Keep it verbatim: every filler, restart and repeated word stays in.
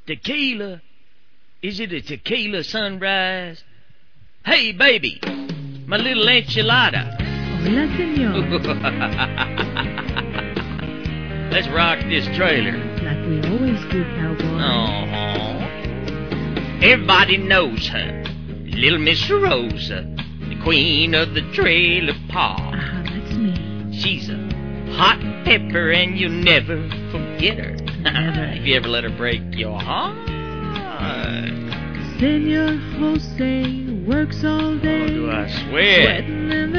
Tequila? Is it a tequila sunrise? Hey, baby, my little enchilada. Hola, señor. Let's rock this trailer. Like we always do, cowboy. Uh-huh. Everybody knows her. Little Miss Rosa, the queen of the trailer park. Uh-huh, that's me. She's a hot pepper and you'll never forget her. Never. If you ever let her break your heart. Senor Jose works all day. Oh, do I swear? Sweating in the